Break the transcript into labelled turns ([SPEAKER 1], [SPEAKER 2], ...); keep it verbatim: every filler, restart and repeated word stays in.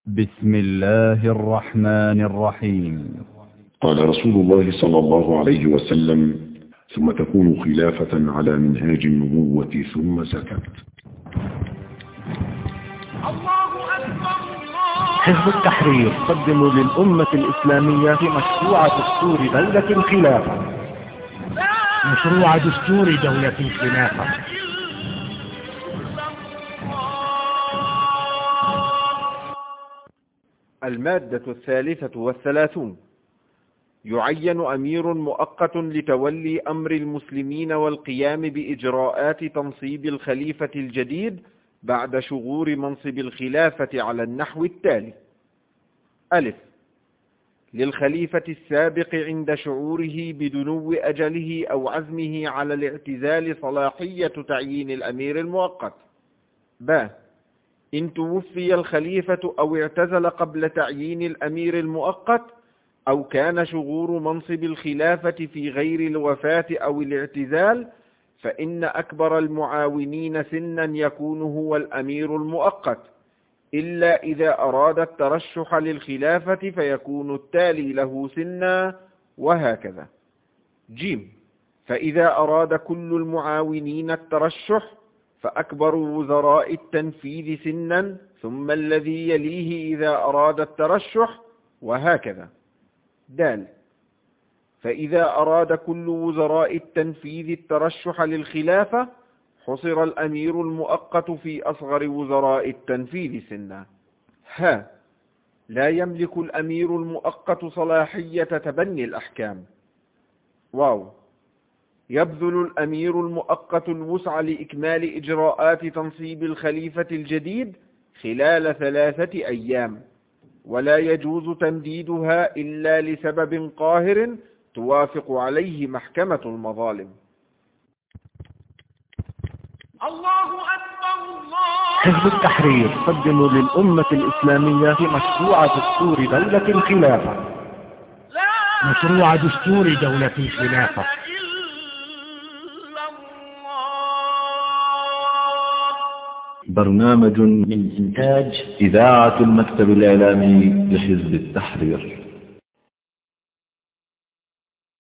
[SPEAKER 1] بسم الله الرحمن الرحيم.
[SPEAKER 2] قال رسول الله صلى الله عليه وسلم: ثم تكون خلافة على منهاج النبوة ثم سكت.
[SPEAKER 3] حزب التحرير يقدم للأمة الإسلامية مشروع دستور دولة الخلافة.
[SPEAKER 4] مشروع دستور دولة الخلافة.
[SPEAKER 5] المادة الثالثة والثلاثون. يعين أمير مؤقت لتولي أمر المسلمين والقيام بإجراءات تنصيب الخليفة الجديد بعد شغور منصب الخلافة على النحو التالي: ألف، للخليفة السابق عند شعوره بدنو أجله أو عزمه على الاعتزال صلاحية تعيين الأمير المؤقت. ب، إن توفي الخليفة أو اعتزل قبل تعيين الأمير المؤقت، أو كان شغور منصب الخلافة في غير الوفاة أو الاعتزال، فإن أكبر المعاونين سنا يكون هو الأمير المؤقت، إلا إذا أراد الترشح للخلافة فيكون التالي له سنا، وهكذا. جيم، فإذا أراد كل المعاونين الترشح فأكبر وزراء التنفيذ سنا، ثم الذي يليه إذا أراد الترشح، وهكذا. دال، فإذا أراد كل وزراء التنفيذ الترشح للخلافة حصر الأمير المؤقت في أصغر وزراء التنفيذ سنا. ها، لا يملك الأمير المؤقت صلاحية تبني الأحكام. واو، يبذل الأمير المؤقت الوسع لإكمال إجراءات تنصيب الخليفة الجديد خلال ثلاثة أيام، ولا يجوز تمديدها إلا لسبب قاهر توافق عليه محكمة المظالم.
[SPEAKER 4] الله أكبر الله.
[SPEAKER 3] حزب التحرير يقدم للأمة الإسلامية مشروع دستور دولة الخلافة.
[SPEAKER 4] مشروع دستور دولة الخلافة.
[SPEAKER 2] برنامج من إنتاج إذاعة المكتب الإعلامي لحزب التحرير.